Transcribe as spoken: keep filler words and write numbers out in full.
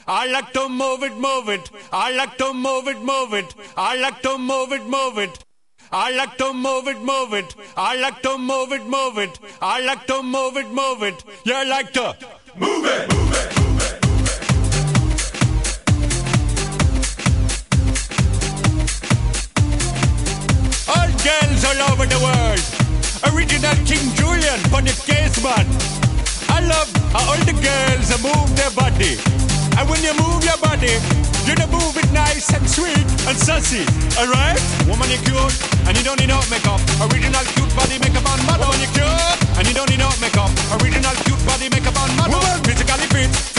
I like to move it, move it. I like to move it, move it. I like to move it, move it. I like to move it, move it. I like to move it, move it. I like to move it, move it. You like to move it, move it, move it. All girls all over the world. Original King Julian on the case, man. I love how all the girls move their body. And when you move your body, you don't move it nice and sweet and sassy, alright? Woman, you're cute, and you don't need no makeup. Original cute body makeup on model. Woman, you're cute, and you don't need no makeup. Original cute body makeup on model. Woman, physically fit,